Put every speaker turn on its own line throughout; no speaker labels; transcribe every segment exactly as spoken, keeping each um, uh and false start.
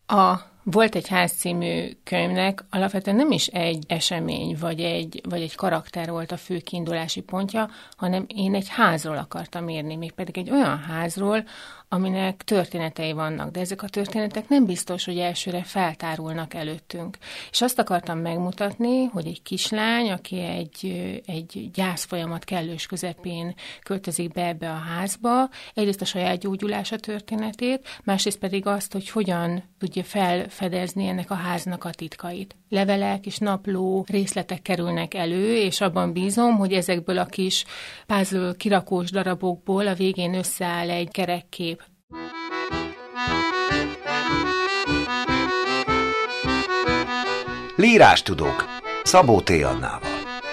A Volt egy ház című könyvnek alapvetően nem is egy esemény, vagy egy, vagy egy karakter volt a fő kiindulási pontja, hanem én egy házról akartam írni, mégpedig egy olyan házról, aminek történetei vannak, de ezek a történetek nem biztos, hogy elsőre feltárulnak előttünk. És azt akartam megmutatni, hogy egy kislány, aki egy, egy gyászfolyamat kellős közepén költözik be ebbe a házba, egyrészt a saját gyógyulása történetét, másrészt pedig azt, hogy hogyan tudja felfedezni ennek a háznak a titkait. Levelek és napló részletek kerülnek elő, és abban bízom, hogy ezekből a kis puzzle kirakós darabokból a végén összeáll egy kerekkép.
Lírástudók Szabó T. Annával.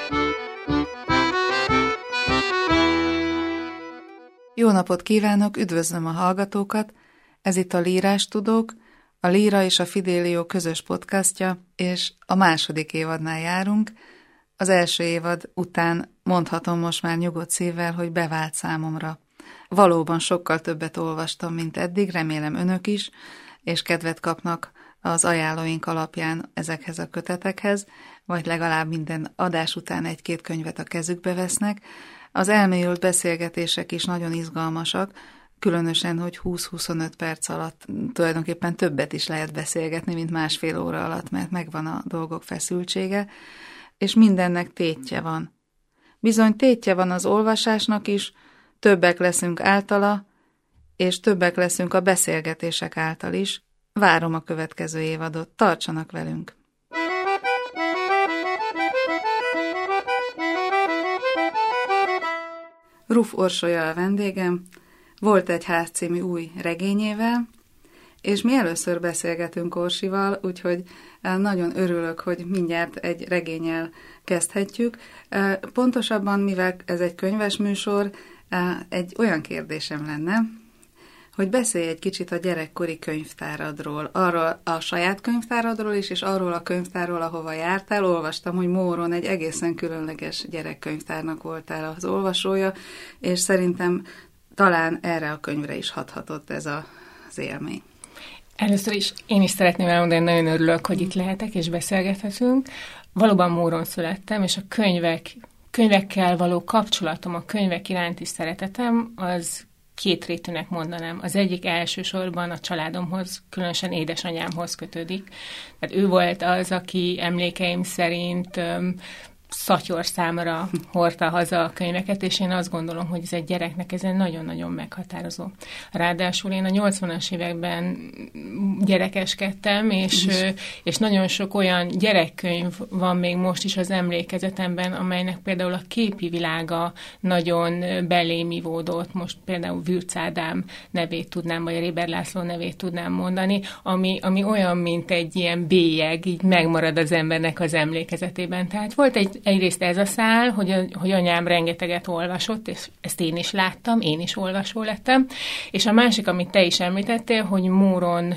Jó napot kívánok, üdvözlöm a hallgatókat! Ez itt a Lírástudók, a Líra és a Fidelio közös podcastja, és a második évadnál járunk. Az első évad után mondhatom most már nyugodt szívvel, hogy bevált számomra. Valóban sokkal többet olvastam, mint eddig, remélem önök is, és kedvet kapnak az ajánlóink alapján ezekhez a kötetekhez, vagy legalább minden adás után egy-két könyvet a kezükbe vesznek. Az elmélyült beszélgetések is nagyon izgalmasak, különösen, hogy húsz-huszonöt perc alatt tulajdonképpen többet is lehet beszélgetni, mint másfél óra alatt, mert megvan a dolgok feszültsége, és mindennek tétje van. Bizony tétje van az olvasásnak is, többek leszünk általa, és többek leszünk a beszélgetések által is. Várom a következő évadot, tartsanak velünk! Ruf Orsolya a vendégem, Volt egy ház című új regényével, és mi először beszélgetünk Orsival, úgyhogy nagyon örülök, hogy mindjárt egy regénnyel kezdhetjük. Pontosabban, mivel ez egy könyves műsor, egy olyan kérdésem lenne, hogy beszélj egy kicsit a gyerekkori könyvtáradról, arról a saját könyvtáradról is, és arról a könyvtárról, ahova jártál. Olvastam, hogy Móron egy egészen különleges gyerekkönyvtárnak voltál az olvasója, és szerintem talán erre a könyvre is hathatott ez a, az élmény.
Először is én is szeretném elmondani, nagyon örülök, hogy itt lehetek és beszélgethetünk. Valóban Móron születtem, és a könyvek, könyvekkel való kapcsolatom, a könyvek iránti szeretetem, az kétrétűnek mondanám. Az egyik elsősorban a családomhoz, különösen édesanyámhoz kötődik. Tehát ő volt az, aki emlékeim szerint öm, szatyorszámra hordta haza a könyveket, és én azt gondolom, hogy ez egy gyereknek ez egy nagyon-nagyon meghatározó. Ráadásul én a nyolcvanas években gyerekeskedtem, és, és nagyon sok olyan gyerekkönyv van még most is az emlékezetemben, amelynek például a képi világa nagyon belém ivódott. Most például Würz Ádám nevét tudnám, vagy a Réber László nevét tudnám mondani, ami, ami olyan, mint egy ilyen bélyeg, így megmarad az embernek az emlékezetében. Tehát volt egy Egyrészt ez a szál, hogy, hogy anyám rengeteget olvasott, és ezt én is láttam, én is olvasó lettem. És a másik, amit te is említettél, hogy Móron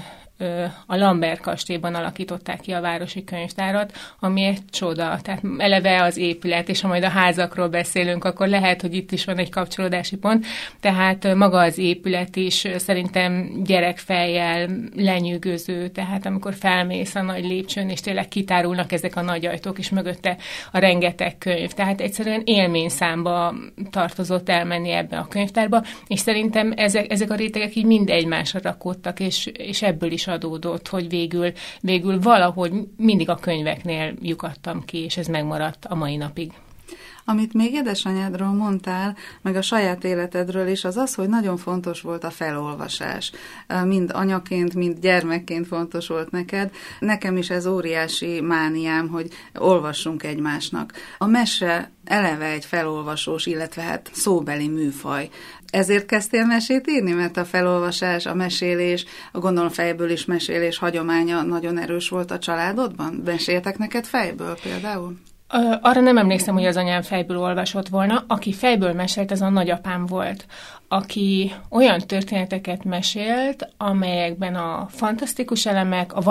a Lambert kastélyban alakították ki a városi könyvtárat, ami egy csoda. Tehát eleve az épület, és ha majd a házakról beszélünk, akkor lehet, hogy itt is van egy kapcsolódási pont. Tehát maga az épület is szerintem gyerekfejjel lenyűgöző, tehát amikor felmész a nagy lépcsőn, és tényleg kitárulnak ezek a nagy ajtók, és mögötte a rengeteg könyv. Tehát egyszerűen élményszámba tartozott elmenni ebbe a könyvtárba, és szerintem ezek, ezek a rétegek így mind egymásra rakódtak, és, és ebből is adódott, hogy végül, végül valahogy mindig a könyveknél lyukadtam ki, és ez megmaradt a mai napig.
Amit még édesanyádról mondtál, meg a saját életedről is, az az, hogy nagyon fontos volt a felolvasás. Mind anyaként, mind gyermekként fontos volt neked. Nekem is ez óriási mániám, hogy olvassunk egymásnak. A mese eleve egy felolvasós, illetve hát szóbeli műfaj. Ezért kezdtél mesét írni, mert a felolvasás, a mesélés, a gondolom fejből is mesélés hagyománya nagyon erős volt a családodban? Meséltek neked fejből például?
Arra nem emlékszem, hogy az anyám fejből olvasott volna. Aki fejből mesélt, az a nagyapám volt, aki olyan történeteket mesélt, amelyekben a fantasztikus elemek a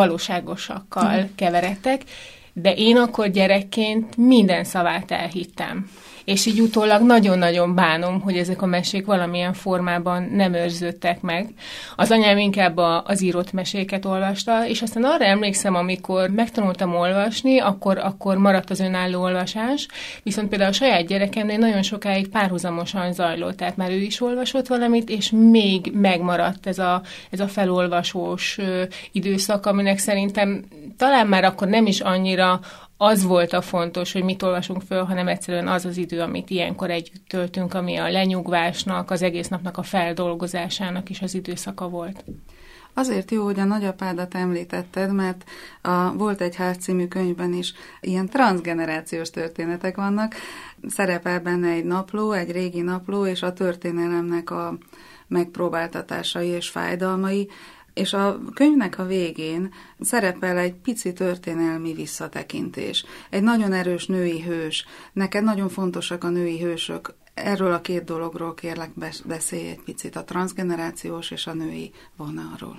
valóságosakkal keveredtek, de én akkor gyerekként minden szavát elhittem. És így utólag nagyon-nagyon bánom, hogy ezek a mesék valamilyen formában nem őrződtek meg. Az anyám inkább a, az írott meséket olvasta, és aztán arra emlékszem, amikor megtanultam olvasni, akkor, akkor maradt az önálló olvasás, viszont például a saját gyerekemnél nagyon sokáig párhuzamosan zajlott, tehát már ő is olvasott valamit, és még megmaradt ez a, ez a felolvasós ö, időszak, aminek szerintem talán már akkor nem is annyira az volt a fontos, hogy mit olvasunk föl, hanem egyszerűen az az idő, amit ilyenkor együtt töltünk, ami a lenyugvásnak, az egész napnak a feldolgozásának is az időszaka volt.
Azért jó, hogy a nagyapádat említetted, mert a Volt egy ház című könyvben is ilyen transzgenerációs történetek vannak. Szerepel benne egy napló, egy régi napló, és a történelemnek a megpróbáltatásai és fájdalmai, és a könyvnek a végén szerepel egy pici történelmi visszatekintés. Egy nagyon erős női hős. Neked nagyon fontosak a női hősök. Erről a két dologról kérlek beszélj egy picit, a transzgenerációs és a női vonalról.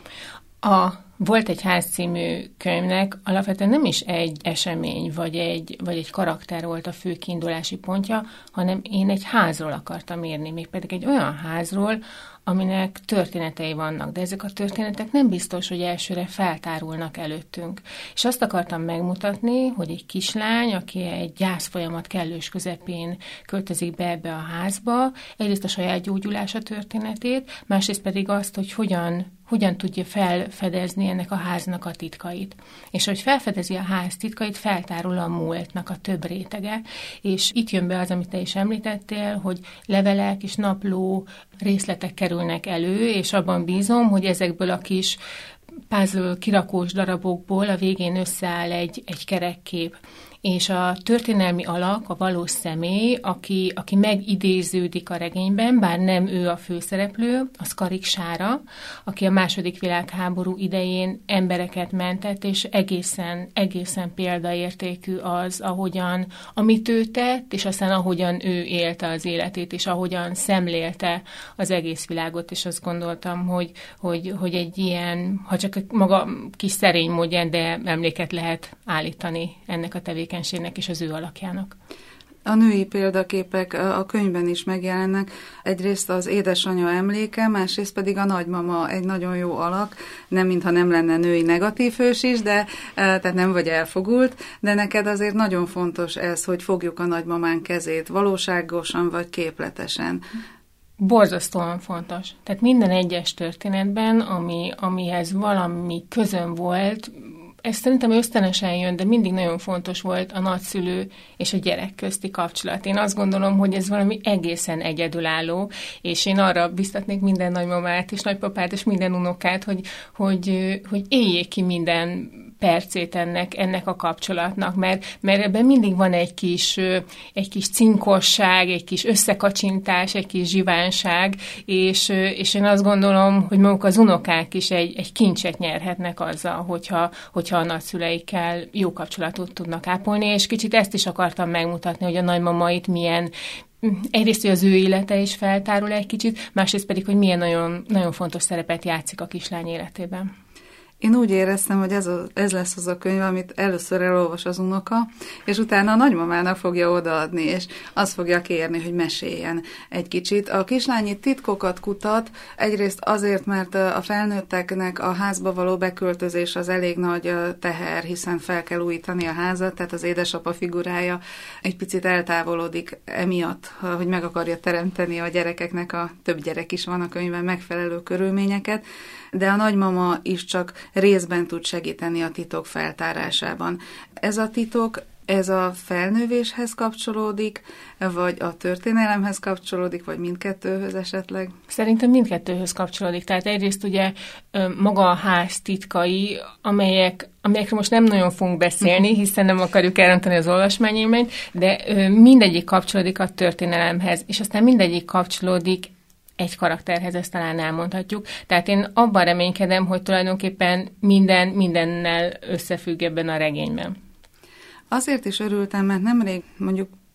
A Volt egy ház című könyvnek alapvetően nem is egy esemény, vagy egy, vagy egy karakter volt a fő kiindulási pontja, hanem én egy házról akartam írni, mégpedig egy olyan házról, aminek történetei vannak, de ezek a történetek nem biztos, hogy elsőre feltárulnak előttünk. És azt akartam megmutatni, hogy egy kislány, aki egy gyászfolyamat kellős közepén költözik be ebbe a házba, egyrészt a saját gyógyulása történetét, másrészt pedig azt, hogy hogyan hogyan tudja felfedezni ennek a háznak a titkait. És hogy felfedezi a ház titkait, feltárul a múltnak a több rétege, és itt jön be az, amit te is említettél, hogy levelek és napló részletek kerülnek elő, és abban bízom, hogy ezekből a kis puzzle kirakós darabokból a végén összeáll egy, egy kerekkép. És a történelmi alak, a valós személy, aki, aki megidéződik a regényben, bár nem ő a főszereplő, az Karik Sára, aki a második világháború idején embereket mentett, és egészen, egészen példaértékű az, ahogyan, amit ő tett, és aztán ahogyan ő élte az életét, és ahogyan szemlélte az egész világot, és azt gondoltam, hogy, hogy, hogy egy ilyen, ha csak maga kis szerény módján, de emléket lehet állítani ennek a tevékenységnek és az ő alakjának.
A női példaképek a könyvben is megjelennek. Egyrészt az édesanyja emléke, másrészt pedig a nagymama egy nagyon jó alak, nem mintha nem lenne női negatív hős is, de tehát nem vagy elfogult, de neked azért nagyon fontos ez, hogy fogjuk a nagymamán kezét, valóságosan vagy képletesen.
Borzasztóan fontos. Tehát minden egyes történetben, ami, amihez valami közön volt, ez szerintem ösztönösen jön, de mindig nagyon fontos volt a nagyszülő és a gyerek közti kapcsolat. Én azt gondolom, hogy ez valami egészen egyedülálló, és én arra biztatnék minden nagymamát és nagypapát és minden unokát, hogy, hogy, hogy éljék ki minden percét ennek, ennek a kapcsolatnak, mert, mert ebben mindig van egy kis, egy kis cinkosság, egy kis összekacsintás, egy kis zsivánság, és, és én azt gondolom, hogy maguk az unokák is egy, egy kincset nyerhetnek azzal, hogyha, hogyha a nagyszüleikkel jó kapcsolatot tudnak ápolni, és kicsit ezt is akartam megmutatni, hogy a nagymamait milyen, egyrészt, hogy az ő élete is feltárul egy kicsit, másrészt pedig, hogy milyen nagyon, nagyon fontos szerepet játszik a kislány életében.
Én úgy éreztem, hogy ez, a, ez lesz az a könyv, amit először elolvas az unoka, és utána a nagymamának fogja odaadni, és azt fogja kérni, hogy meséljen egy kicsit. A kislány itt titkokat kutat, egyrészt azért, mert a felnőtteknek a házba való beköltözés az elég nagy teher, hiszen fel kell újítani a házat, tehát az édesapa figurája egy picit eltávolodik emiatt, hogy meg akarja teremteni a gyerekeknek, a több gyerek is van a könyvben, megfelelő körülményeket, de a nagymama is csak részben tud segíteni a titok feltárásában. Ez a titok, ez a felnővéshez kapcsolódik, vagy a történelemhez kapcsolódik, vagy mindkettőhöz esetleg?
Szerintem mindkettőhöz kapcsolódik. Tehát egyrészt ugye maga a ház titkai, amelyek, amelyekről most nem nagyon fogunk beszélni, hiszen nem akarjuk elrontani az olvasmányélményt, de mindegyik kapcsolódik a történelemhez, és aztán mindegyik kapcsolódik egy karakterhez, ezt talán elmondhatjuk. Tehát én abban reménykedem, hogy tulajdonképpen minden mindennel összefügg ebben a regényben.
Azért is örültem, mert nemrég mondjuk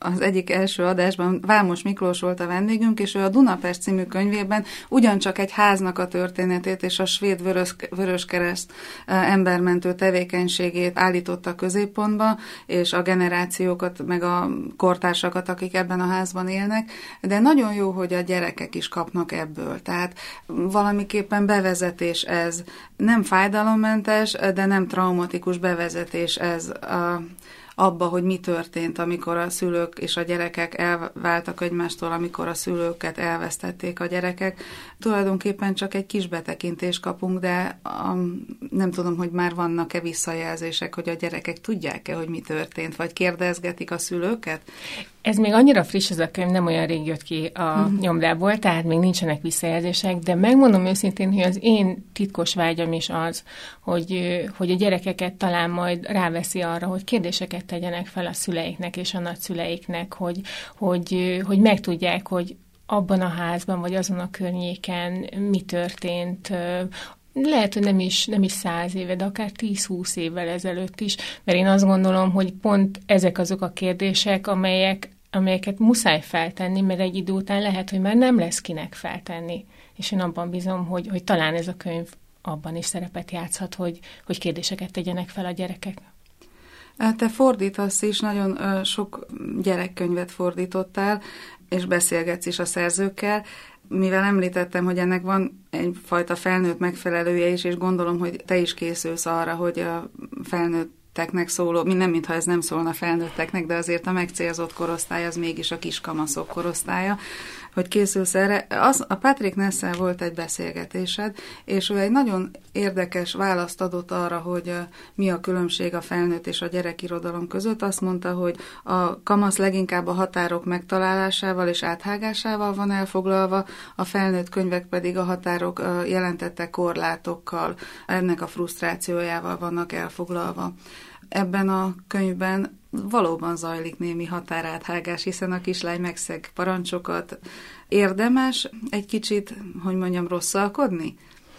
az egyik első adásban Vámos Miklós volt a vendégünk, és ő a Dunapest című könyvében ugyancsak egy háznak a történetét és a svéd vörös, Vöröskereszt embermentő tevékenységét állította középpontba, és a generációkat, meg a kortársakat, akik ebben a házban élnek, de nagyon jó, hogy a gyerekek is kapnak ebből. Tehát valamiképpen bevezetés ez. Nem fájdalommentes, de nem traumatikus bevezetés ez a abba, hogy mi történt, amikor a szülők és a gyerekek elváltak egymástól, amikor a szülőket elvesztették a gyerekek. Tulajdonképpen csak egy kis betekintést kapunk, de um, nem tudom, hogy már vannak-e visszajelzések, hogy a gyerekek tudják-e, hogy mi történt, vagy kérdezgetik a szülőket?
Ez még annyira friss, ez a könyv, nem olyan rég jött ki a
Mm.
nyomdából, tehát még nincsenek visszajelzések, de megmondom őszintén, hogy az én titkos vágyam is az, hogy, hogy a gyerekeket talán majd ráveszi arra, hogy kérdéseket tegyenek fel a szüleiknek és a nagyszüleiknek, hogy, hogy, hogy megtudják, hogy abban a házban, vagy azon a környéken mi történt. Lehet, hogy nem is, nem is száz éve, de akár tíz-húsz évvel ezelőtt is, mert én azt gondolom, hogy pont ezek azok a kérdések, amelyek, amelyeket muszáj feltenni, mert egy idő után lehet, hogy már nem lesz kinek feltenni. És én abban bízom, hogy, hogy talán ez a könyv abban is szerepet játszhat, hogy, hogy kérdéseket tegyenek fel a gyerekek.
Te fordítasz is, nagyon sok gyerekkönyvet fordítottál, és beszélgetsz is a szerzőkkel. Mivel említettem, hogy ennek van egyfajta felnőtt megfelelője is, és gondolom, hogy te is készülsz arra, hogy a felnőtteknek szóló, nem mintha ez nem szólna felnőtteknek, de azért a megcélzott korosztály az mégis a kiskamaszok korosztálya, hogy készülsz erre. Az, a Patrick Nessel volt egy beszélgetésed, és ő egy nagyon érdekes választ adott arra, hogy mi a különbség a felnőtt és a gyerekirodalom között. Azt mondta, hogy a kamasz leginkább a határok megtalálásával és áthágásával van elfoglalva, a felnőtt könyvek pedig a határok jelentette korlátokkal, ennek a frusztrációjával vannak elfoglalva. Ebben a könyvben valóban zajlik némi határáthágás, hiszen a kislány megszeg parancsokat. Érdemes egy kicsit, hogy mondjam, rosszalkodni?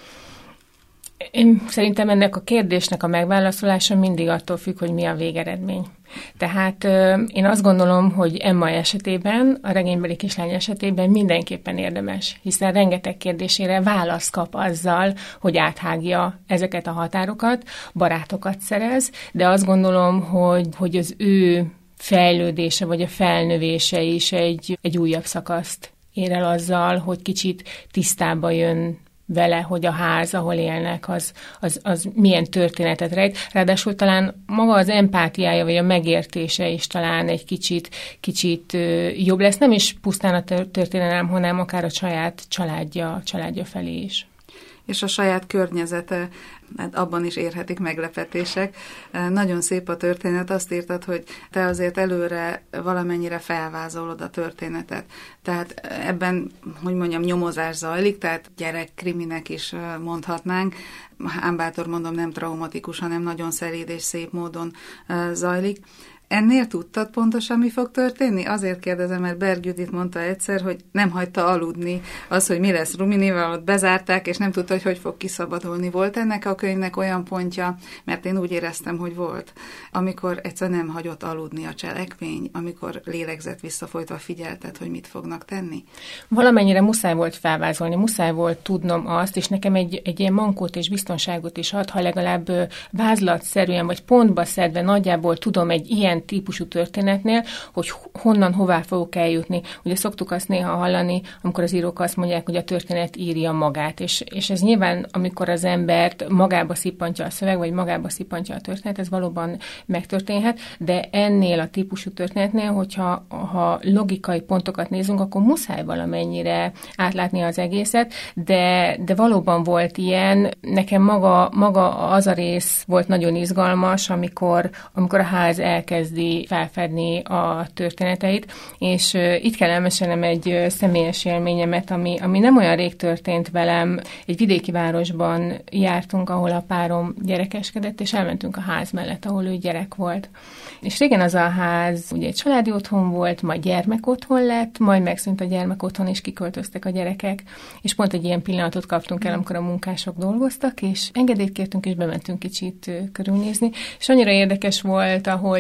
Én szerintem ennek a kérdésnek a megválaszolása mindig attól függ, hogy mi a végeredmény. Tehát én azt gondolom, hogy Emma esetében, a regénybeli kislány esetében mindenképpen érdemes, hiszen rengeteg kérdésére választ kap azzal, hogy áthágja ezeket a határokat, barátokat szerez, de azt gondolom, hogy, hogy az ő fejlődése vagy a felnövése is egy, egy újabb szakaszt ér el azzal, hogy kicsit tisztába jön vele, hogy a ház, ahol élnek, az, az, az milyen történetet rejt. Ráadásul talán maga az empátiája, vagy a megértése is talán egy kicsit, kicsit jobb lesz. Nem is pusztán a történelem, hanem akár a saját családja, családja felé is.
És a saját környezete, hát abban is érhetik meglepetések. Nagyon szép a történet, azt írtad, hogy te azért előre valamennyire felvázolod a történetet. Tehát ebben, hogy mondjam, nyomozás zajlik, tehát gyerekkriminek is mondhatnánk. Ám bátor mondom, nem traumatikus, hanem nagyon szelíd és szép módon zajlik. Ennél tudtad pontosan, mi fog történni? Azért kérdezem, mert Berg Judit mondta egyszer, hogy nem hagyta aludni az, hogy mi lesz Ruminival, ott bezárták, és nem tudta, hogy hogy fog kiszabadulni. Volt ennek a könyvnek olyan pontja, mert én úgy éreztem, hogy volt, amikor egyszer nem hagyott aludni a cselekmény, amikor lélegzett visszafolytva figyelted, hogy mit fognak tenni?
Valamennyire muszáj volt felvázolni, muszáj volt tudnom azt, és nekem egy, egy ilyen mankót és biztonságot is ad, ha legalább vázlatszerűen, vagy pontba szedve nagyjából tudom egy ilyen típusú történetnél, hogy honnan, hová fogok eljutni. Ugye szoktuk azt néha hallani, amikor az írók azt mondják, hogy a történet írja magát, és, és ez nyilván, amikor az embert magába szippantja a szöveg, vagy magába szippantja a történet, ez valóban megtörténhet, de ennél a típusú történetnél, hogyha ha logikai pontokat nézünk, akkor muszáj valamennyire átlátni az egészet, de, de valóban volt ilyen. Nekem maga, maga az a rész volt nagyon izgalmas, amikor, amikor a ház elkezd felfedni a történeteit, és uh, itt kell elmesélnem egy uh, személyes élményemet, ami, ami nem olyan rég történt velem. Egy vidéki városban jártunk, ahol a párom gyerekeskedett, és elmentünk a ház mellett, ahol ő gyerek volt. És régen az a ház ugye egy családi otthon volt, majd gyermekotthon lett, majd megszűnt a gyermekotthon, és kiköltöztek a gyerekek, és pont egy ilyen pillanatot kaptunk el, amikor a munkások dolgoztak, és engedélyt kértünk, és bementünk kicsit uh, körülnézni, és annyira érdekes volt, ahogy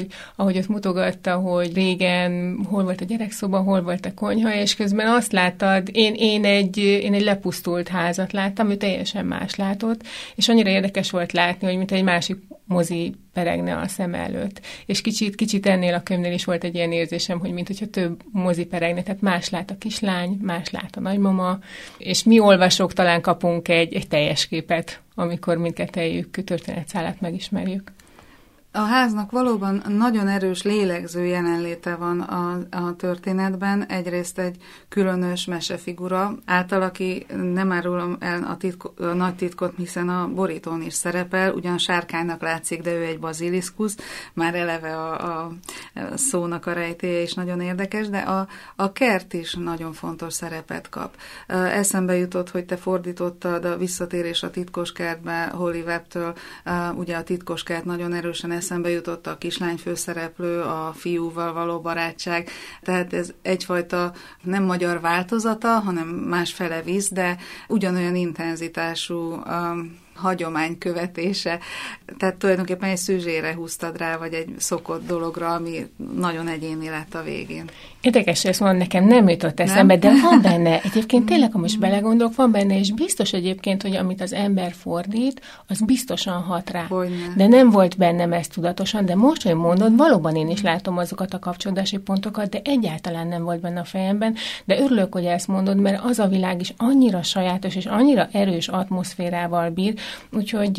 ahogy ott mutogatta, hogy régen hol volt a gyerekszoba, hol volt a konyha, és közben azt láttad, én, én, egy, én egy lepusztult házat láttam, ő teljesen más látott, és annyira érdekes volt látni, hogy mint egy másik mozi peregne a szem előtt. És kicsit, kicsit ennél a könyvnél is volt egy ilyen érzésem, hogy mint hogyha több mozi peregne, tehát más lát a kislány, más lát a nagymama, és mi olvasók talán kapunk egy, egy teljes képet, amikor mindkettejük történetszálát megismerjük.
A háznak valóban nagyon erős lélegző jelenléte van a, a történetben. Egyrészt egy különös mesefigura, által, aki nem árulom el a, titko, a nagy titkot, hiszen a borítón is szerepel, ugyan sárkánynak látszik, de ő egy baziliszkusz, már eleve a, a szónak a rejtélye is nagyon érdekes, de a, a kert is nagyon fontos szerepet kap. Eszembe jutott, hogy te fordítottad a Visszatérés a titkos kertbe Holly Webb-től, ugye a titkos kert nagyon erősen eszembe jutott a kislány főszereplő, a fiúval való barátság, tehát ez egyfajta nem magyar változata, hanem másfele visz, de ugyanolyan intenzitású um, hagyomány követése. Tehát tulajdonképpen egy szüzsére húztad rá, vagy egy szokott dologra, ami nagyon egyéni lett a végén.
Érdekes, hogy ezt mondom, nekem nem jutott eszembe, de van benne, egyébként tényleg, ha most belegondolok, van benne, és biztos egyébként, hogy amit az ember fordít, az biztosan hat rá.
Hogyne.
De nem volt bennem ez tudatosan, de most, hogy mondod, valóban én is látom azokat a kapcsolódási pontokat, de egyáltalán nem volt benne a fejemben, de örülök, hogy ezt mondod, mert az a világ is annyira sajátos, és annyira erős atmoszférával bír, úgyhogy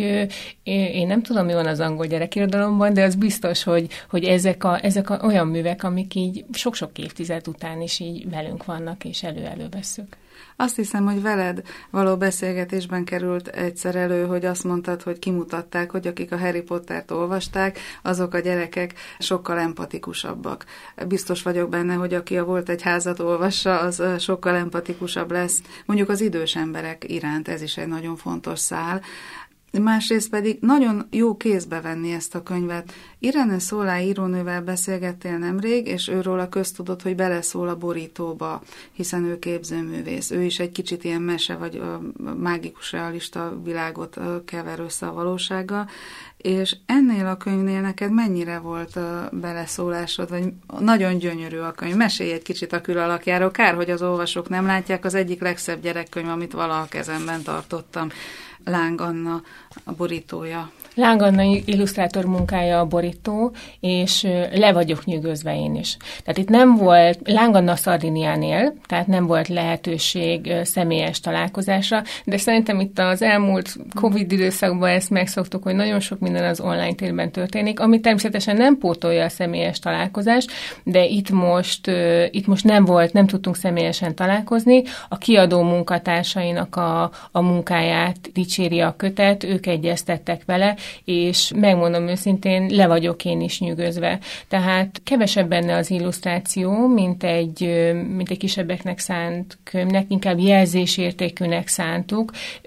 én nem tudom, mi van az angol gyerekirodalomban, de az biztos, hogy, hogy ezek, a, ezek a olyan művek, amik így sok-sok évtized után is így velünk vannak, és elő-elő vesszük.
Azt hiszem, hogy veled való beszélgetésben került egyszer elő, hogy azt mondtad, hogy kimutatták, hogy akik a Harry Pottert olvasták, azok a gyerekek sokkal empatikusabbak. Biztos vagyok benne, hogy aki a Volt egy házat olvassa, az sokkal empatikusabb lesz. Mondjuk az idős emberek iránt ez is egy nagyon fontos szál. Másrészt pedig nagyon jó kézbe venni ezt a könyvet. Irene Szolá írónővel beszélgettél nemrég, és őről a köztudott, hogy beleszól a borítóba, hiszen ő képzőművész. Ő is egy kicsit ilyen mese, vagy mágikus realista világot kever össze a valósággal. És ennél a könyvnél neked mennyire volt a beleszólásod, vagy nagyon gyönyörű a könyv? Mesélj egy kicsit a külalakjáról. Kár, hogy az olvasók nem látják, az egyik legszebb gyerekkönyv, amit valaha kezemben tartottam. Láng Anna a borítója.
Láng Anna illusztrátor munkája a borító, és le vagyok nyűgözve én is. Tehát itt nem volt, Láng Anna Szardinián él, tehát nem volt lehetőség személyes találkozásra, de szerintem itt az elmúlt Covid időszakban ezt megszoktuk, hogy nagyon sok minden az online térben történik, ami természetesen nem pótolja a személyes találkozást, de itt most, itt most nem volt, nem tudtunk személyesen találkozni. A kiadó munkatársainak a, a munkáját dicséri a kötet, ők egyeztettek vele, és megmondom őszintén, le vagyok én is nyűgözve. Tehát kevesebb benne az illusztráció, mint egy, mint egy kisebbeknek szánt könyvnek, inkább jelzésértékűnek szántuk.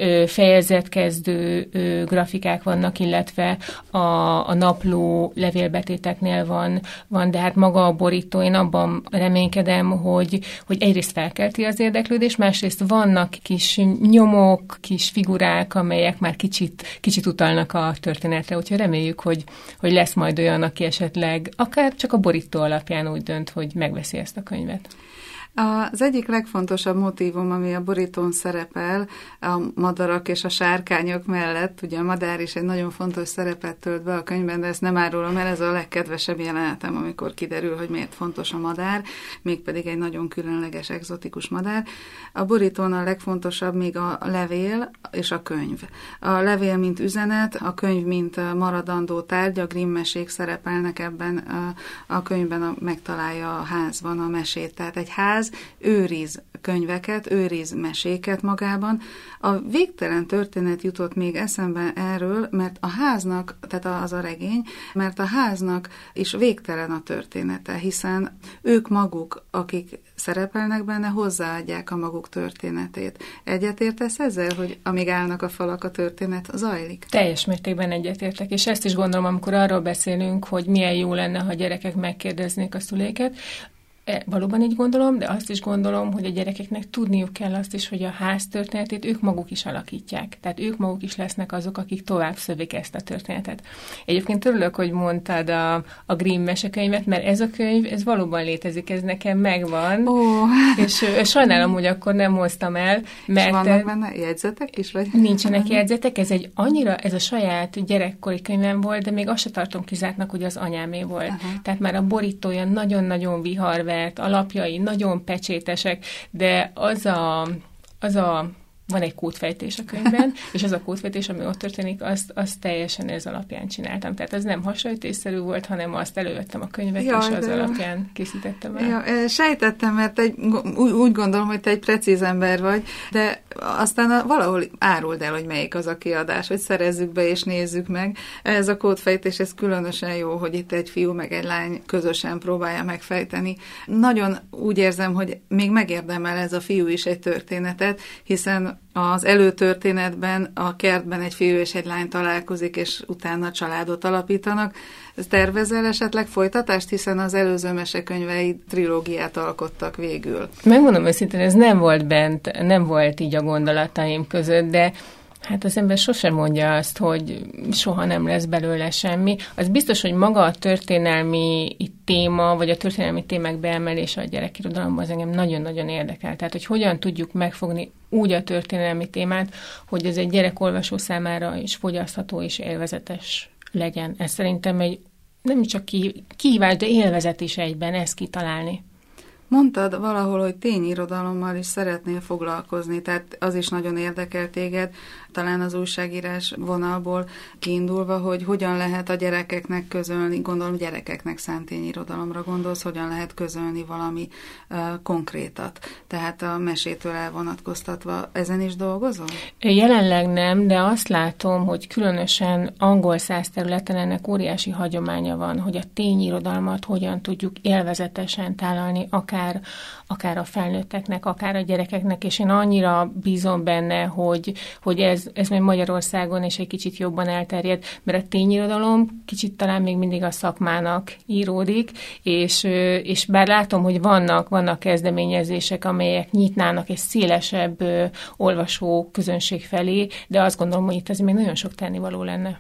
Fejezetkezdő grafikák vannak, illetve a, a napló levélbetéteknél van, van, de hát maga a borító, én abban reménykedem, hogy, hogy egyrészt felkelti az érdeklődést, másrészt vannak kis nyomok, kis figurák, amelyek már kicsit, kicsit utalnak a történetre, úgyhogy reméljük, hogy, hogy lesz majd olyan, aki esetleg akár csak a borító alapján úgy dönt, hogy megveszi ezt a könyvet.
Az egyik legfontosabb motívum, ami a borítón szerepel, a madarak és a sárkányok mellett, ugye a madár is egy nagyon fontos szerepet tölt be a könyvben, de ezt nem árulom el, ez a legkedvesebb jelenetem, amikor kiderül, hogy miért fontos a madár, mégpedig egy nagyon különleges, egzotikus madár. A borítón a legfontosabb még a levél és a könyv. A levél, mint üzenet, a könyv, mint maradandó tárgy, a Grimm mesék szerepelnek ebben a könyvben, a, megtalálja a házban a mesét. Tehát egy ház őriz könyveket, őriz meséket magában. A végtelen történet jutott még eszembe erről, mert a háznak, tehát az a regény, mert a háznak is végtelen a története, hiszen ők maguk, akik szerepelnek benne, hozzáadják a maguk történetét. Egyetértesz ezzel, hogy amíg állnak a falak, a történet zajlik?
Teljes mértékben egyetértek, és ezt is gondolom, amikor arról beszélünk, hogy milyen jó lenne, ha gyerekek megkérdeznék a szüleiket. Valóban így gondolom, de azt is gondolom, hogy a gyerekeknek tudniuk kell azt is, hogy a ház történetét ők maguk is alakítják. Tehát ők maguk is lesznek azok, akik tovább szövik ezt a történetet. Egyébként örülök, hogy mondtad a, a Grimm mesekönyvet, mert ez a könyv, ez valóban létezik, ez nekem megvan.
Oh.
És ö, sajnálom, hogy akkor nem hoztam el. Mert
és vannak benne jegyzetek is? Vagy?
Nincsenek jegyzetek, ez egy annyira, ez a saját gyerekkori könyvem volt, de még azt se tartom kizártnak, hogy az anyámé volt. Uh-huh. Tehát már a borítója nagyon-nagyon viharvert, a lapjai nagyon pecsétesek, de az a, az a van egy kódfejtés a könyvben, és az a kódfejtés, ami ott történik, azt, azt teljesen ez alapján csináltam. Tehát az nem hasonlítésszerű volt, hanem azt elővettem a könyvet, ja, és az alapján készítettem el.
Ja, sejtettem, mert egy, úgy, úgy gondolom, hogy te egy precíz ember vagy, de aztán a, valahol áruld el, hogy melyik az a kiadás, hogy szerezzük be és nézzük meg. Ez a kódfejtés, ez különösen jó, hogy itt egy fiú meg egy lány közösen próbálja megfejteni. Nagyon úgy érzem, hogy még megérdemel ez a fiú is egy történetet, hiszen az előtörténetben a kertben egy fiú és egy lány találkozik, és utána családot alapítanak. Tervezel esetleg folytatást, hiszen az előző mesekönyvei trilógiát alkottak végül.
Megmondom őszintén, ez nem volt bent, nem volt így a gondolataim között, de hát az ember sosem mondja azt, hogy soha nem lesz belőle semmi. Az biztos, hogy maga a történelmi téma, vagy a történelmi témák beemelése a gyerekirodalomban az engem nagyon-nagyon érdekel. Tehát, hogy hogyan tudjuk megfogni úgy a történelmi témát, hogy ez egy gyerekolvasó számára is fogyasztható és élvezetes legyen. Ez szerintem egy nem csak kihívás, de élvezet is egyben ezt kitalálni.
Mondtad valahol, hogy tényirodalommal is szeretnél foglalkozni, tehát az is nagyon érdekel téged, talán az újságírás vonalból kiindulva, hogy hogyan lehet a gyerekeknek közölni, gondolom gyerekeknek szánt tényirodalomra gondolsz, hogyan lehet közölni valami uh, konkrétat. Tehát a mesétől elvonatkoztatva ezen is dolgozol?
Jelenleg nem, de azt látom, hogy különösen angol száz területen ennek óriási hagyománya van, hogy a tényirodalmat hogyan tudjuk élvezetesen tálalni, akár, akár a felnőtteknek, akár a gyerekeknek, és én annyira bízom benne, hogy, hogy ez ez még Magyarországon is egy kicsit jobban elterjed, mert a tényirodalom kicsit talán még mindig a szakmának íródik, és, és bár látom, hogy vannak, vannak kezdeményezések, amelyek nyitnának egy szélesebb olvasó közönség felé, de azt gondolom, hogy itt ez még nagyon sok tennivaló lenne.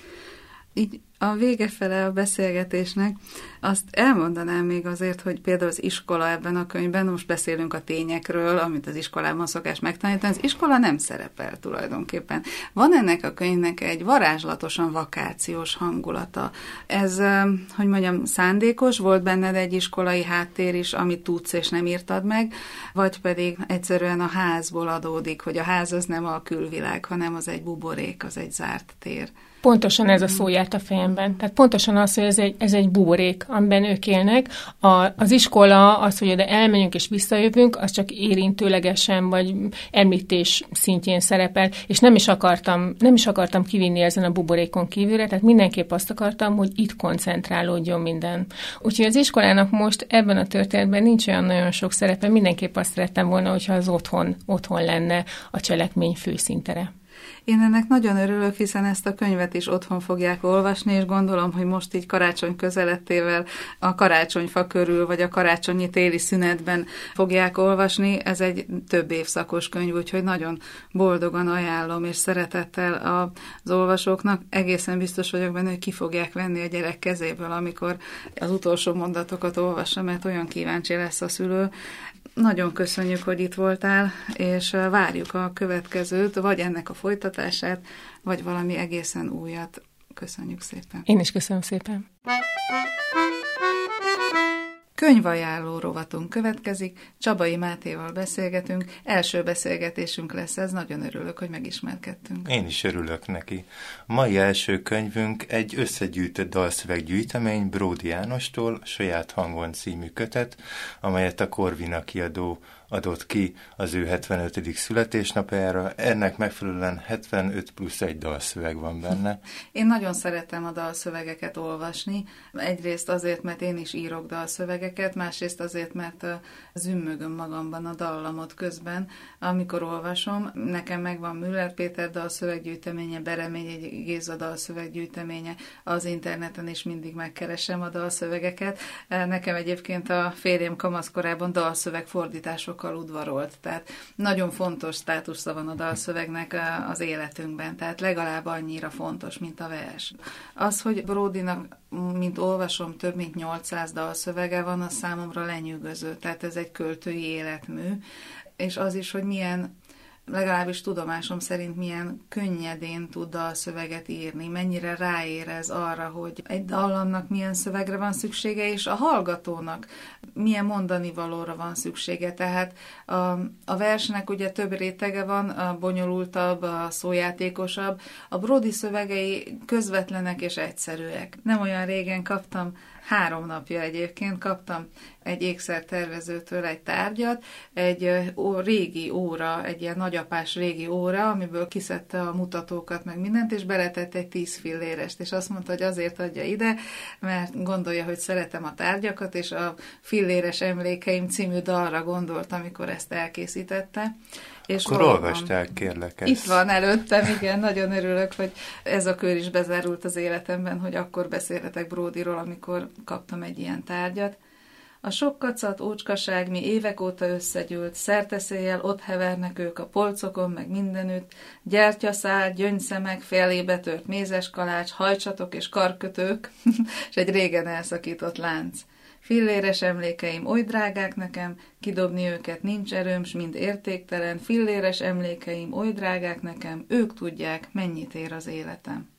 Így a vége fele a beszélgetésnek azt elmondanám még azért, hogy például az iskola ebben a könyvben, most beszélünk a tényekről, amit az iskolában szokás megtanítani, az iskola nem szerepel tulajdonképpen. Van ennek a könyvnek egy varázslatosan vakációs hangulata. Ez, hogy mondjam, szándékos, volt benned egy iskolai háttér is, amit tudsz és nem írtad meg, vagy pedig egyszerűen a házból adódik, hogy a ház az nem a külvilág, hanem az egy buborék, az egy zárt tér.
Pontosan ez a szó járt a fejemben. Tehát pontosan az, hogy ez egy, ez egy buborék, amiben ők élnek. A, az iskola, az, hogy oda elmegyünk és visszajövünk, az csak érintőlegesen, vagy említés szintjén szerepel, és nem is akartam, nem is akartam kivinni ezen a buborékon kívülre, tehát mindenképp azt akartam, hogy itt koncentrálódjon minden. Úgyhogy az iskolának most ebben a történetben nincs olyan nagyon sok szerepe, mindenképp azt szerettem volna, hogyha az otthon, otthon lenne a cselekmény főszintere.
Én ennek nagyon örülök, hiszen ezt a könyvet is otthon fogják olvasni, és gondolom, hogy most így karácsony közelettével a karácsonyfa körül, vagy a karácsonyi téli szünetben fogják olvasni. Ez egy több évszakos könyv, úgyhogy nagyon boldogan ajánlom, és szeretettel az olvasóknak. Egészen biztos vagyok benne, hogy ki fogják venni a gyerek kezéből, amikor az utolsó mondatokat olvassa, mert olyan kíváncsi lesz a szülő. Nagyon köszönjük, hogy itt voltál, és várjuk a következőt, vagy ennek a folytatását, vagy valami egészen újat. Köszönjük szépen.
Én is köszönöm szépen.
Könyvajánló rovatunk következik, Csabai Mátéval beszélgetünk, első beszélgetésünk lesz ez, nagyon örülök, hogy megismerkedtünk.
Én is örülök neki. A mai első könyvünk egy összegyűjtött dalszöveggyűjtemény Bródi Jánostól, Saját hangon című kötet, amelyet a Corvina kiadó adott ki az ő hetvenötödik születésnapjára. Ennek megfelelően hetvenöt plusz egy dalszöveg van benne.
Én nagyon szeretem a dalszövegeket olvasni. Egyrészt azért, mert én is írok dalszövegeket, másrészt azért, mert zümmögöm magamban a dallamot közben, amikor olvasom. Nekem megvan Müller Péter dalszöveggyűjteménye, Bereményi Géza dalszöveggyűjteménye, az interneten is mindig megkeresem a dalszövegeket. Nekem egyébként a férjem kamaszkorában dalszövegfordításokkal udvarolt, tehát nagyon fontos státusza van a dalszövegnek az életünkben, tehát legalább annyira fontos, mint a vers. Az, hogy Bródinak, mint olvasom, több mint nyolcszáz dalszövege van, az számomra lenyűgöző, tehát ez egy költői életmű, és az is, hogy milyen, legalábbis tudomásom szerint milyen könnyedén tud dalszöveget írni, mennyire ráérez arra, hogy egy dallamnak milyen szövegre van szüksége, és a hallgatónak milyen mondani valóra van szüksége. Tehát a, a versnek ugye több rétege van, a bonyolultabb, a szójátékosabb. A Bródi szövegei közvetlenek és egyszerűek. Nem olyan régen kaptam, három napja egyébként kaptam egy ékszertervezőtől egy tárgyat, egy ó, régi óra, egy ilyen nagyapás régi óra, amiből kiszedte a mutatókat, meg mindent, és beletett egy tíz fillérest, és azt mondta, hogy azért adja ide, mert gondolja, hogy szeretem a tárgyakat, és a Filléres emlékeim című dalra gondolt, amikor ezt elkészítette.
És akkor olvastál, kérlek ezt.
Itt van előttem, igen, nagyon örülök, hogy ez a kör is bezárult az életemben, hogy akkor beszélhetek Bródiról, amikor kaptam egy ilyen tárgyat. A sok kacat, ócskaság, mi évek óta összegyűlt, szerteszéjjel ott hevernek ők a polcokon, meg mindenütt, gyertyaszál, gyöngyszemek, félébe tört mézes kalács, hajcsatok és karkötők, és egy régen elszakított lánc. Filléres emlékeim oly drágák nekem, kidobni őket nincs erőm, s mind értéktelen, filléres emlékeim oly drágák nekem, ők tudják, mennyit ér az életem.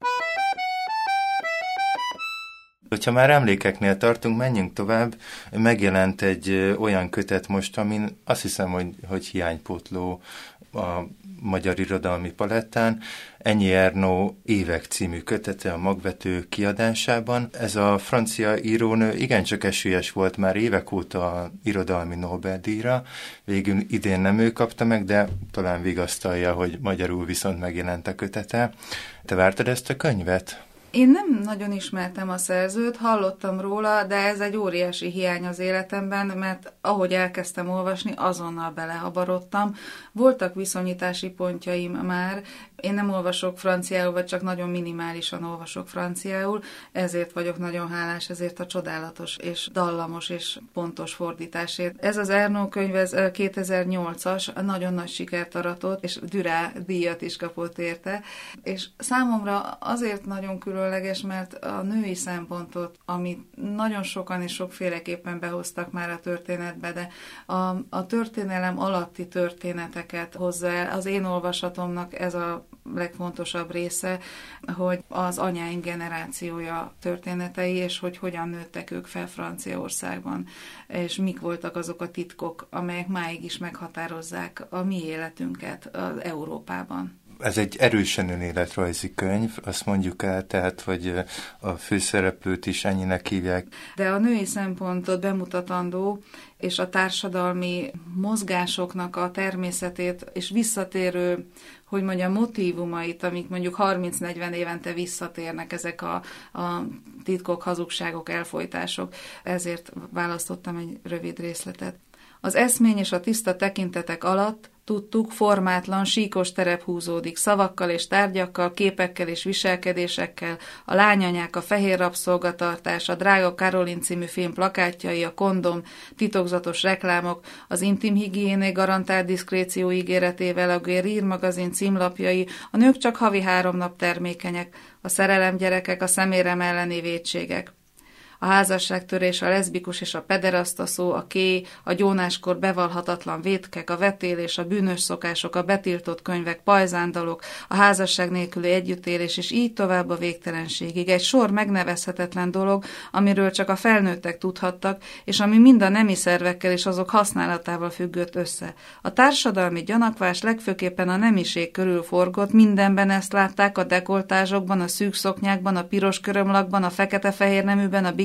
Hogyha már emlékeknél tartunk, menjünk tovább. Megjelent egy olyan kötet most, amin azt hiszem, hogy, hogy hiánypótló a magyar irodalmi palettán. Ennyi Ernő Évek című kötete a Magvető kiadásában. Ez a francia írónő igencsak esélyes volt már évek óta a irodalmi Nobel-díjra. Végül idén nem ő kapta meg, de talán vigasztalja, hogy magyarul viszont megjelent a kötete. Te vártad ezt a könyvet?
Én nem nagyon ismertem a szerzőt, hallottam róla, de ez egy óriási hiány az életemben, mert ahogy elkezdtem olvasni, azonnal belehabarodtam. Voltak viszonyítási pontjaim már, én nem olvasok franciául, vagy csak nagyon minimálisan olvasok franciául, ezért vagyok nagyon hálás, ezért a csodálatos és dallamos és pontos fordításért. Ez az Ernő könyv, ez kétezer-nyolcas, nagyon nagy sikert aratott, és Dürer díjat is kapott érte, és számomra azért nagyon különleges, mert a női szempontot, amit nagyon sokan és sokféleképpen behoztak már a történetbe, de a, a történelem alatti történeteket hozza el. Az én olvasatomnak ez a legfontosabb része, hogy az anyáink generációja történetei, és hogy hogyan nőttek ők fel Franciaországban, és mik voltak azok a titkok, amelyek máig is meghatározzák a mi életünket az Európában.
Ez egy erősen önéletrajzi könyv, azt mondjuk el, tehát, hogy a főszereplőt is ennyinek hívják.
De a női szempontot bemutatandó, és a társadalmi mozgásoknak a természetét, és visszatérő, hogy mondjam, motívumait, amik mondjuk harminc-negyven évente visszatérnek, ezek a, a titkok, hazugságok, elfojtások. Ezért választottam egy rövid részletet. Az eszmény és a tiszta tekintetek alatt tudtuk, formátlan, síkos terep húzódik, szavakkal és tárgyakkal, képekkel és viselkedésekkel, a lányanyák, a fehér rabszolgatartás, a Drága Karolin című film plakátjai, a kondom, titokzatos reklámok, az intim higiéné garantált diszkréció ígéretével, a Guerrier magazin címlapjai, a nők csak havi három nap termékenyek, a szerelemgyerekek, a szemérem elleni vétségek. A házasságtörés, a leszbikus és a pederaszta szó, a kéj, a gyónáskor bevallhatatlan vétkek, a vetélés, a bűnös szokások, a betiltott könyvek, pajzándalok, a házasság nélküli együttélés, és így tovább a végtelenségig. Egy sor megnevezhetetlen dolog, amiről csak a felnőttek tudhattak, és ami mind a nemi szervekkel és azok használatával függött össze. A társadalmi gyanakvás legfőképpen a nemiség körül forgott, mindenben ezt látták, a dekoltázsokban, a szűk szoknyákban, a piros körömlakban, a fekete-fehér neműben, a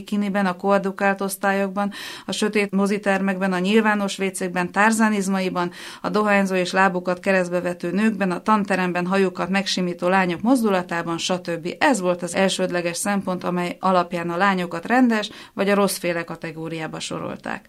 bikiniben, a koedukált osztályokban, a sötét mozitermekben, a nyilvános vécékben, tárzánizmaiban, a dohányzó és lábukat keresztbe vető nőkben, a tanteremben hajukat megsimító lányok mozdulatában, stb. Ez volt az elsődleges szempont, amely alapján a lányokat rendes vagy a rosszféle kategóriába sorolták.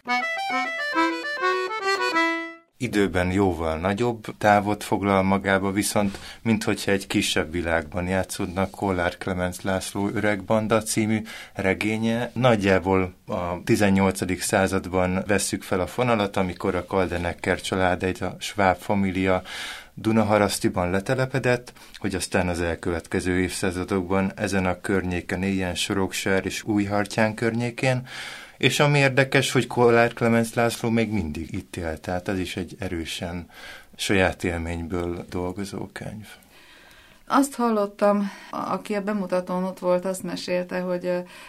Időben jóval nagyobb távot foglal magába, viszont minthogyha egy kisebb világban játszódnak Kollár Klemenc László Öregbanda című regénye. Nagyjából a tizennyolcadik században vesszük fel a fonalat, amikor a Kaldenecker család, egy a Schwab família Dunaharasztiban letelepedett, hogy aztán az elkövetkező évszázadokban ezen a környéken éljen Sorokság és Újhartyán környékén. És ami érdekes, hogy Kollár Klemenc László még mindig itt él, tehát ez is egy erősen saját élményből dolgozó könyv.
Azt hallottam, aki a bemutatón ott volt, azt mesélte, hogy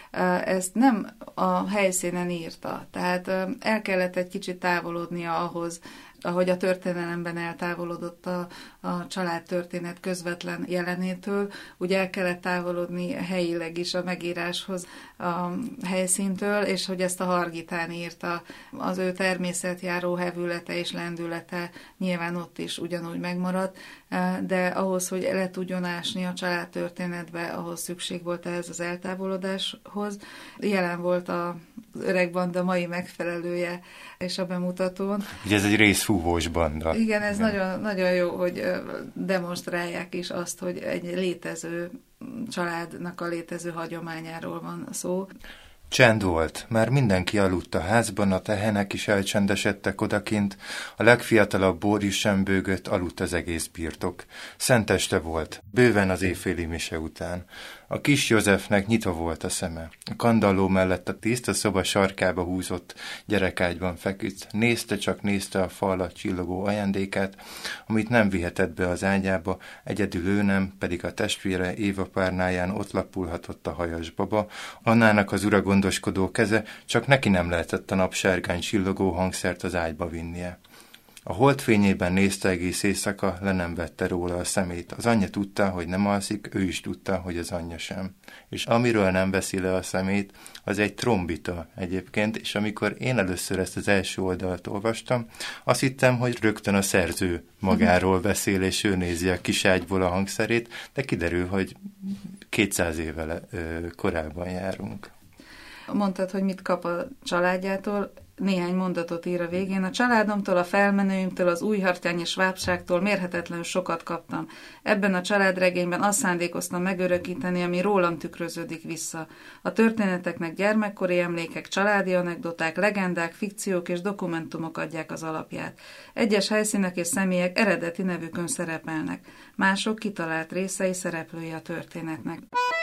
ezt nem a helyszínen írta. Tehát el kellett egy kicsit távolodnia ahhoz, ahogy a történelemben eltávolodott a, a családtörténet közvetlen jelenétől, ugye el kellett távolodni helyileg is a megíráshoz a helyszíntől, és hogy ezt a Hargitán írta, az ő természetjáró hevülete és lendülete nyilván ott is ugyanúgy megmaradt, de ahhoz, hogy le tudjon ásni a családtörténetbe, ahhoz szükség volt ehhez az eltávolodáshoz. Jelen volt az Öregbanda mai megfelelője és a bemutatón.
Ugye ez egy részfúvós banda.
Igen, ez nagyon, nagyon jó, hogy demonstrálják is azt, hogy egy létező családnak a létező hagyományáról van szó.
Csend volt, már mindenki aludt a házban, a tehenek is elcsendesedtek odakint, a legfiatalabb Boris sem bőgött, aludt az egész birtok. Szenteste volt, bőven az éjféli mise után. A kis Józsefnek nyitva volt a szeme. A kandalló mellett a tiszta szoba sarkába húzott gyerekágyban feküdt. Nézte, csak nézte a fa alatt csillogó ajándékát, amit nem vihetett be az ágyába, egyedül ő nem, pedig a testvére Éva párnáján ott lapulhatott a hajas baba. Annának az ura gondoskodó keze, csak neki nem lehetett a napsárgány csillogó hangszert az ágyba vinnie. A holdfényében nézte egész éjszaka, le nem vette róla a szemét. Az anyja tudta, hogy nem alszik, ő is tudta, hogy az anyja sem. És amiről nem veszi le a szemét, az egy trombita egyébként, és amikor én először ezt az első oldalt olvastam, azt hittem, hogy rögtön a szerző magáról beszél, és ő nézi a kiságyból a hangszerét, de kiderül, hogy kétszáz évvel korábban járunk.
Mondtad, hogy mit kap a családjától, néhány mondatot ír a végén. A családomtól, a felmenőimtől, az újhartyányi svábságtól mérhetetlenül sokat kaptam. Ebben a családregényben azt szándékoztam megörökíteni, ami rólam tükröződik vissza. A történeteknek gyermekkori emlékek, családi anekdoták, legendák, fikciók és dokumentumok adják az alapját. Egyes helyszínek és személyek eredeti nevükön szerepelnek, mások kitalált részei, szereplői a történetnek.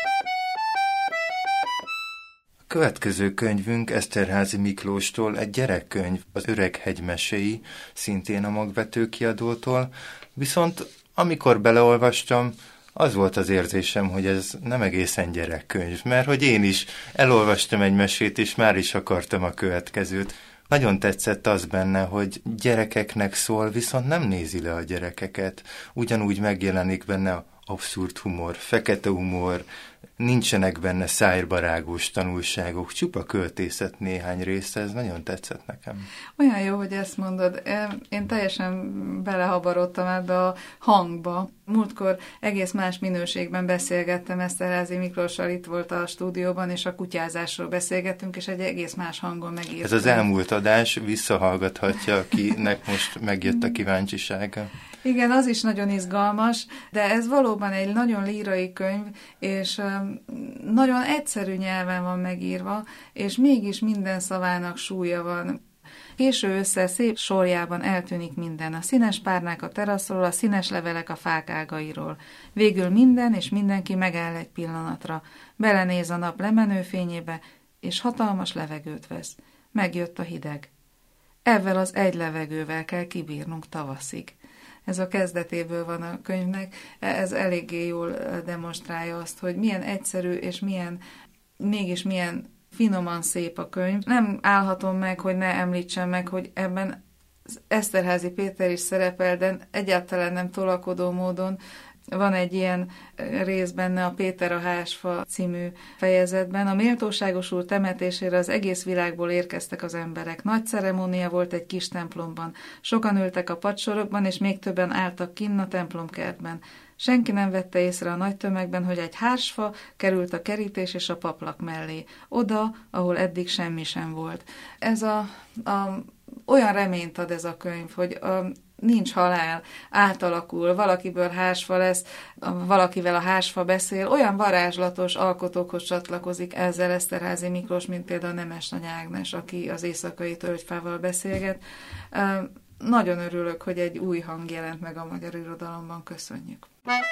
A következő könyvünk Eszterházy Miklóstól egy gyerekkönyv, az Öreg hegy meséi, szintén a Magvető kiadótól, viszont amikor beleolvastam, az volt az érzésem, hogy ez nem egészen gyerekkönyv, mert hogy én is elolvastam egy mesét, és már is akartam a következőt. Nagyon tetszett az benne, hogy gyerekeknek szól, viszont nem nézi le a gyerekeket. Ugyanúgy megjelenik benne abszurd humor, fekete humor, nincsenek benne szájbarágos tanulságok, csupa költészet néhány része, ez nagyon tetszett nekem.
Olyan jó, hogy ezt mondod. Én teljesen belehabarodtam ebbe a hangba. Múltkor egész más minőségben beszélgettem, Eszterházy Miklóssal itt volt a stúdióban, és a kutyázásról beszélgettünk, és egy egész más hangon megírtam.
Ez az elmúlt adás, visszahallgathatja, akinek most megjött a kíváncsisága.
Igen, az is nagyon izgalmas, de ez valóban egy nagyon lírai könyv, és nagyon egyszerű nyelven van megírva, és mégis minden szavának súlya van. Késő ősszel szép sorjában eltűnik minden, a színes párnák a teraszról, a színes levelek a fák ágairól. Végül minden és mindenki megáll egy pillanatra, belenéz a nap lemenő fényébe, és hatalmas levegőt vesz. Megjött a hideg. Ezzel az egy levegővel kell kibírnunk tavaszig. Ez a kezdetéből van a könyvnek, ez eléggé jól demonstrálja azt, hogy milyen egyszerű és milyen, mégis milyen finoman szép a könyv. Nem állhatom meg, hogy ne említsem meg, hogy ebben Eszterházy Péter is szerepel, de egyáltalán nem tolakodó módon. van egy ilyen rész benne a Péter a házfa című fejezetben. A méltóságos úr temetésére az egész világból érkeztek az emberek. Nagy ceremónia volt egy kis templomban. Sokan ültek a padsorokban, és még többen álltak kinn a templomkertben. Senki nem vette észre a nagy tömegben, hogy egy hársfa került a kerítés és a paplak mellé, oda, ahol eddig semmi sem volt. Ez a, a, olyan reményt ad ez a könyv, hogy a, nincs halál, átalakul, valakiből hársfa lesz, valakivel a hársfa beszél, olyan varázslatos alkotókhoz csatlakozik ezzel Eszterházy Miklós, mint például Nemes Nagy Ágnes, aki az éjszakai tölgyfával beszélget. Nagyon örülök, hogy egy új hang jelent meg a magyar irodalomban. Köszönjük!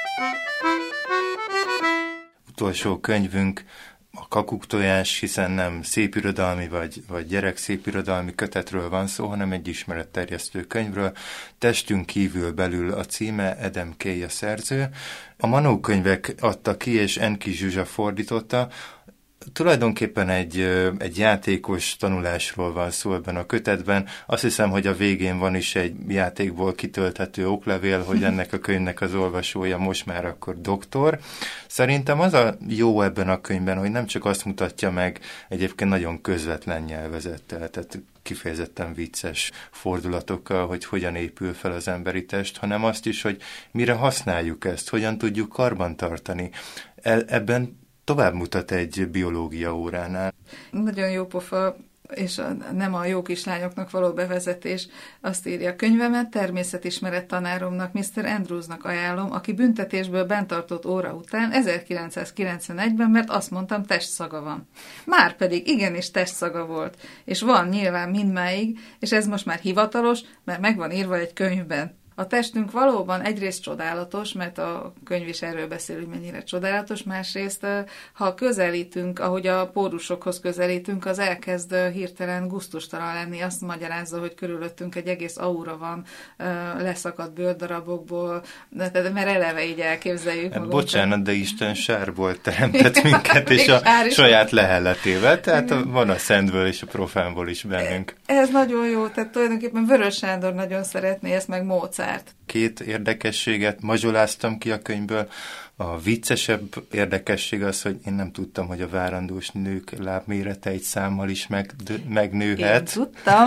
Utolsó könyvünk a Kakuktojás, hiszen nem szépirodalmi vagy, vagy gyerekszépirodalmi kötetről van szó, hanem egy ismeretterjesztő könyvről. Testünk kívül belül a címe, Edem Kay a szerző. A Manó könyvek adta ki, és Enki Zsuzsa fordította. Tulajdonképpen egy, egy játékos tanulásról van szó ebben a kötetben. Azt hiszem, hogy a végén van is egy játékból kitölthető oklevél, hogy ennek a könyvnek az olvasója most már akkor doktor. Szerintem az a jó ebben a könyvben, hogy nem csak azt mutatja meg egyébként nagyon közvetlen nyelvezettel, tehát kifejezetten vicces fordulatokkal, hogy hogyan épül fel az emberi test, hanem azt is, hogy mire használjuk ezt, hogyan tudjuk karbantartani. Ebben tovább mutat egy biológia óránál.
Nagyon jó pofa, és a, nem a jó kislányoknak való bevezetés. Azt írja, a könyvemet természetismeret tanáromnak, miszter Andrewsnak ajánlom, aki büntetésből bent tartott óra után ezerkilencszázkilencvenegyben, mert azt mondtam, testszaga van. Márpedig igenis testszaga volt, és van nyilván mindmáig, és ez most már hivatalos, mert meg van írva egy könyvben. A testünk valóban egyrészt csodálatos, mert a könyv is erről beszél, hogy mennyire csodálatos, másrészt, ha közelítünk, ahogy a pórusokhoz közelítünk, az elkezd hirtelen gusztustalan lenni, azt magyarázza, hogy körülöttünk egy egész aura van, leszakadt bőrdarabokból, mert eleve így elképzeljük
hát
magunkat.
Bocsánat, de Isten sárból teremtett minket, és a saját lehelletével, tehát a, van a szentből és a profánból is bennünk.
Ez nagyon jó, tehát tulajdonképpen Vörös Sándor nagyon szeretné ezt, meg Mozart.
Két érdekességet mazsoláztam ki a könyvből. A viccesebb érdekesség az, hogy én nem tudtam, hogy a várandós nők lábmérete egy számmal is meg, megnőhet.
Én tudtam.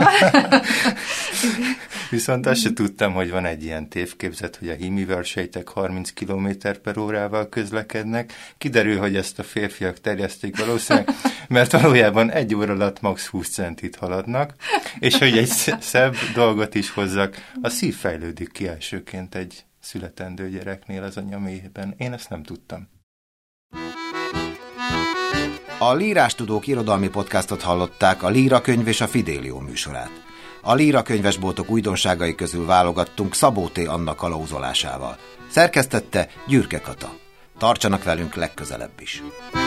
Viszont azt sem tudtam, hogy van egy ilyen tévképzet, hogy a hímivel sejtek harminc kilométer per órával közlekednek. Kiderül, hogy ezt a férfiak terjeszték valószínűleg, mert valójában egy óra alatt max. húsz centit haladnak, és hogy egy szebb dolgot is hozzak, a szív fejlődik ki elsőként egy születendő gyereknél az anya méhében. Én ezt nem tudtam.
A Lírástudók irodalmi podcastot hallották, a Líra könyv és a Fidélió műsorát. A Líra könyvesboltok újdonságai közül válogattunk Szabó T. Anna kalauzolásával. Szerkesztette Gyürke Kata. Tartsanak velünk legközelebb is!